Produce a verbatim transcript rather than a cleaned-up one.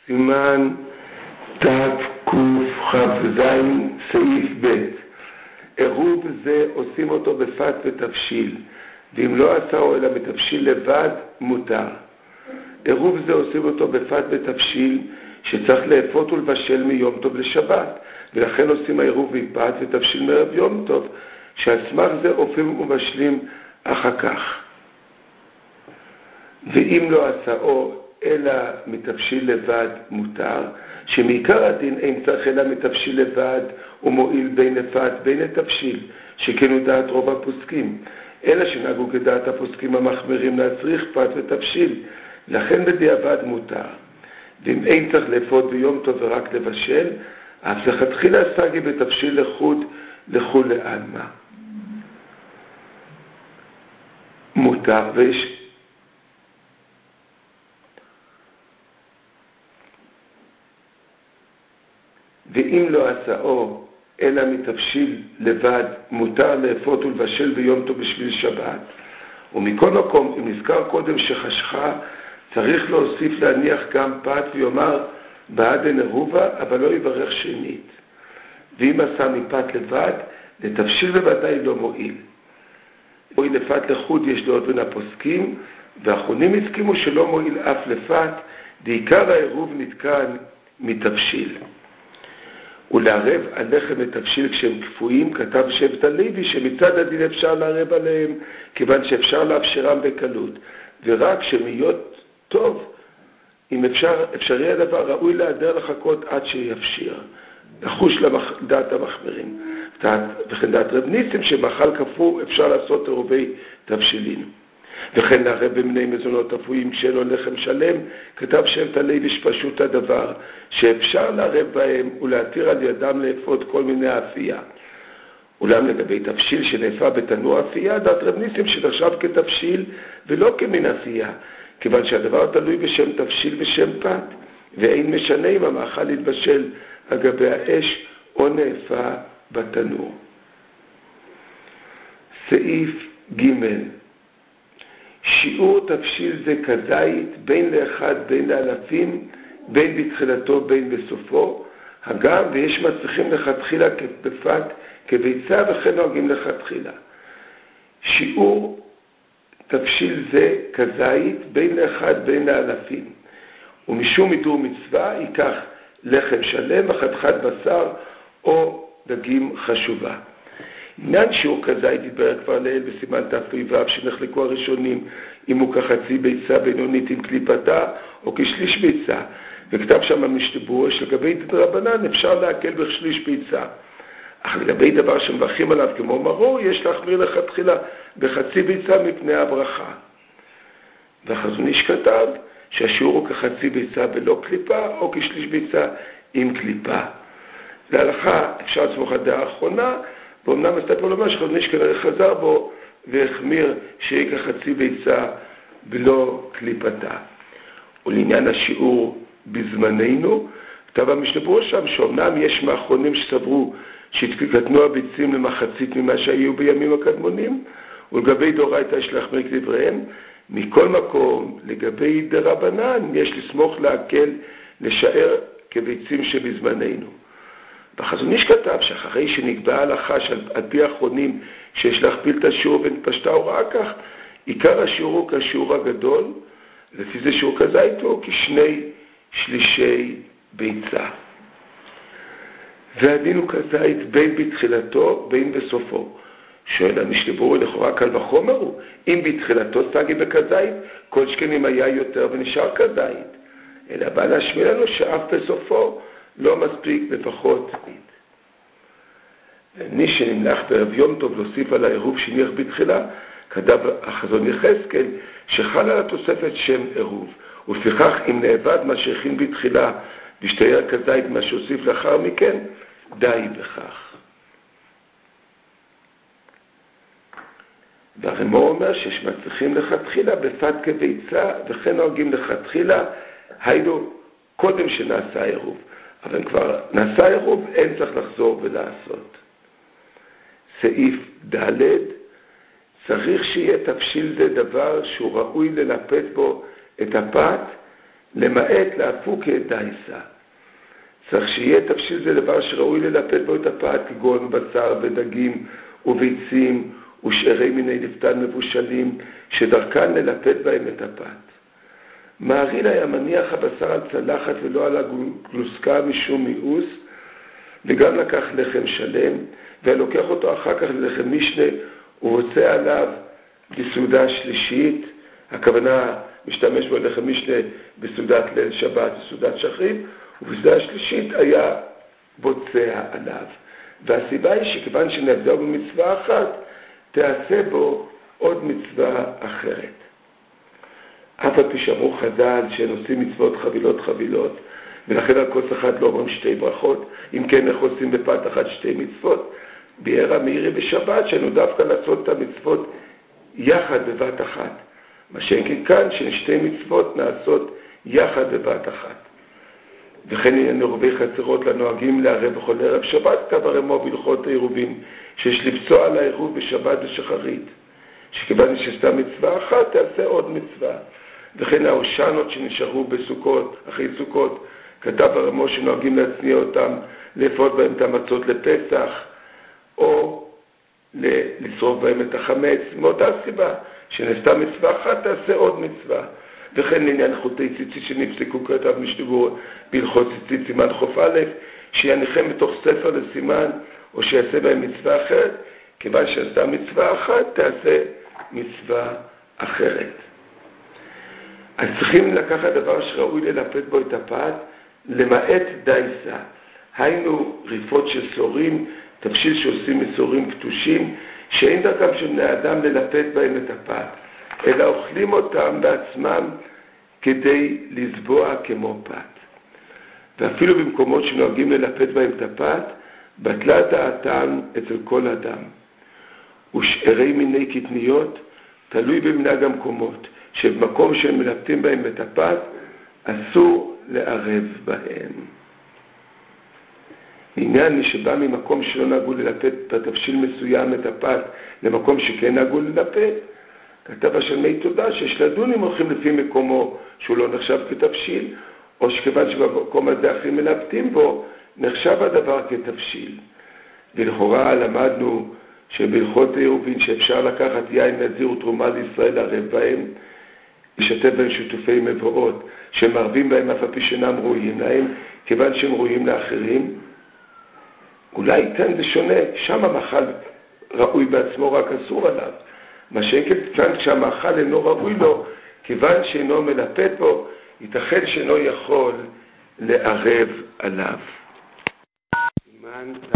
סימן תקכ"ז סעיף ב'. עירוב זה עושים אותו בפת ותבשיל, ואם לא עשהו אלא בתבשיל לבד מותר. עירוב זה עושים אותו בפת ותבשיל שצריך לאפות ולבשל מיום טוב לשבת, ולכן עושים העירוב מפת ותבשיל מערב יום טוב, שעל סמך זה אופים ומבשלים אחר כך. ואם לא עשהו אלא מתבשיל לבד מותר, שמעיקר הדין אין צריך אלא מתבשיל לבד ומועיל בין הפת בין התבשיל, שכן הוא דעת רוב הפוסקים, אלא שנהגו כדעת הפוסקים המחמירים להצריך פת ותבשיל, לכן בדיעבד מותר. ואם אין צריך לאפות ביום טוב ורק לבשל, אף לכתחילה סגי בתבשיל לחוד לחוד לעלמא מותר. ויש ואם לא עשהו אלא מתבשיל לבד מותר לאפות ולבשל ביום טוב בשביל שבת. ומכל מקום, אם נזכר קודם שחשכה, צריך להוסיף להניח גם פת ויאמר בעדן עירובה, אבל לא יברך שנית. ואם עשה מפת לבד, לתבשיל בוודאי לא מועיל. מועיל לפת לחוד יש דעות בין הפוסקים, והאחרונים הסכימו שלא מועיל אף לפת, בעיקר העירוב נתקן מתבשיל. ולערב על לחם ותבשיל כשהם כפויים, כתב שבט הלוי שמצד הדין אפשר לערב עליהם, כיוון שאפשר לאפשרם בקלות, ורק שמיות טוב, אם אפשר, אפשרי הדבר, ראוי להיעדר לחכות עד שיפשיר. לחוש לדעת המחמירים. וכן דעת רב ניסים שמאכל קפוא אפשר לעשות עירובי תבשילין. וכן לערב במיני מזונות אפויים כשאין לחם שלם, כתב שבט הלוי שפשוט הדבר, שאפשר לערב בהם ולהתיר על ידם לאפות כל מיני אפייה. אולם לגבי תבשיל שנאפה בתנוע אפייה, דעת רב ניסים שנחשב כתבשיל ולא כמין אפייה, כיוון שהדבר תלוי בשם תבשיל ושם פת, ואין משנה אם המאכל יתבשל על גבי האש או נאפה בתנור. סעיף ג'. שיעור תבשיל זה כזית בין לאחד בין לאלפים, בין בתחילתו בין בסופו, הגם ויש מצליחים לכתחילה כפת כביצה וכן נוהגים לכתחילה. שיעור תבשיל זה כזית בין לאחד בין לאלפים, ומשום הידור מצווה ייקח לחם שלם וחתיכת בשר או דגים חשובה. עניין שיעור כזית יתברר כבר לעיל בסימן תפ"ו שנחלקו הראשונים אם הוא כחצי ביצה בינונית עם קליפתה או כשליש ביצה, וכתב שם המשתברו שלגבי דרבנן אפשר להקל בשליש ביצה, אך לגבי דבר שמברכים עליו כמו מרור יש להחמיר לכתחילה בחצי ביצה מפני הברכה. והחזון איש כתב שהשיעור הוא כחצי ביצה בלא קליפה או כשליש ביצה עם קליפה. להלכה אפשר לסמוך על דעה האחרונה, ואומנם עשתה פה לומר שחזון איש כנראה חזר בו והחמיר שיהיה כחצי ביצה בלא קליפתה. ולעניין השיעור בזמננו, כתב המשתברו שם שאומנם יש מאחרונים שסברו שהתקטנו הביצים למחצית ממה שהיו בימים הקדמונים, ולגבי דאורייתא יש להחמיר כדבריהם. מכל מקום, לגבי דרבנן יש לסמוך להקל לשער כביצים שבזמננו. והחזון איש כתב שאחרי שנקבעה הלכה שעל פי האחרונים שיש להכפיל את השיעור ונתפשטה הוראה כך, עיקר השיעור הוא כשיעור הגדול, לפי זה שיעור כזית הוא כשני שלישי ביצה. והדין הוא כזית בין בתחילתו בין בסופו. שואל המשתברו לכאורה קל וחומר הוא, אם בתחילתו סגי בכזית, כל שכן אם היה יותר ונשאר כזית. אלא בא להשמיע לנו שאף בסופו לא מספיק בפחות. מי שנמלך בערב יום טוב להוסיף על העירוב שהניח בתחילה, כתב החזון יחזקאל שחל על התוספת שם עירוב, ולפיכך אם נאבד מה שהכין בתחילה והשתייר כזית מה שהוסיף לאחר מכן, די בכך. והרמור אומר שיש מצליחים לכתחילה בפת כביצה וכן נוהגים לכתחילה, היינו קודם שנעשה עירוב. אבל כבר נעשה עירוב, אין צריך לחזור ולעשות. סעיף ד'. צריך שיהיה תבשיל זה דבר שהוא ראוי ללפת בו את הפת, למעט להפוק דייסה. צריך שיהיה תבשיל זה דבר שראוי ללפת בו את הפת, כגון בשר ודגים וביצים ושארי מיני לפתן מבושלים, שדרכן ללפת בהם את הפת. מעריל היה מניח הבשר על צלחת ולא על הגלוסקה משום מיאוס, וגם לקח לחם שלם, ולוקח אותו אחר כך ללחם משנה, ורוצה עליו בסעודה שלישית, הכוונה משתמש בו לחם משנה בסעודת ליל שבת וסעודת שחרית, ובסעודה השלישית היה בוצע עליו. והסיבה היא שכיוון שנעבדה במצווה אחת, תעשה בו עוד מצווה אחרת. אף על פי שאמרו חז"ל שהם עושים מצוות חבילות חבילות, ולכן על כוס אחד לא אומרים שתי ברכות, אם כן איך עושים בפת אחת שתי מצוות, ביאר המאירי בשבת שאנו דווקא לעשות את המצוות יחד בבת אחת. מה שאין כאן ששתי מצוות נעשות יחד בבת אחת. וכן עניין עירובי חצרות לנוהגים לערב בכל ערב שבת, כתב הרמו בהלכות העירובין, שיש לפסוע על העירוב בשבת ושחרית, שכיוון שסתה מצווה אחת תעשה עוד מצווה. וכן ההושענות שנשארו בסוכות, אחרי סוכות, כתב הרמו שנוהגים להצניע אותם, לאפות בהם את המצות לפסח, או לשרוף בהם את החמץ, מאותה סיבה, שנסתה מצווה אחת תעשה עוד מצווה. וכן לעניין חוטי ציצית שנפסקו, כתב משתגור בהלכות ציצית סימן חוף א', שיניחם בתוך ספר לסימן, או שיעשה בהם מצווה אחרת, כיוון שעשתה מצווה אחת תעשה מצווה אחרת. אז צריכים לקחת דבר שראוי ללפת בו את הפת, למעט דייסה, היינו ריפות של סורים, תבשיל שעושים מסורים קטושים, שאין דרכם של בני אדם ללפת בהם את הפת, אלא אוכלים אותם בעצמם כדי לסבוע כמו פת. ואפילו במקומות שנוהגים ללפת בהם את הפת, בטלה דעתם אצל כל אדם. ושארי מיני קטניות תלוי במנהג המקומות, שבמקום שהם מלפתים בהם את הפת, אסור לערב בהם. עניין מי שבא ממקום שלא נהגו ללפת בתבשיל מסוים את הפת, למקום שכן נהגו ללפת, כתב השלמי תודה שיש לדון אם הולכים לפי מקומו שהוא לא נחשב כתבשיל, או שכיוון שבמקום הזה אחרים מלפתים בו, נחשב הדבר כתבשיל. ולכאורה למדנו שבהלכות העירובין שאפשר לקחת יין נזיר ותרומה לישראל לערב בהם, לשתף בין שותופי מבואות, שמערבים בהם אף על פי שאינם ראויים להם, כיוון שהם ראויים לאחרים. אולי כאן זה שונה, שם המאכל ראוי בעצמו רק אסור עליו. מה שכאן כשהמאכל אינו ראוי לו, כיוון שאינו מלפת בו, ייתכן שאינו יכול לערב עליו.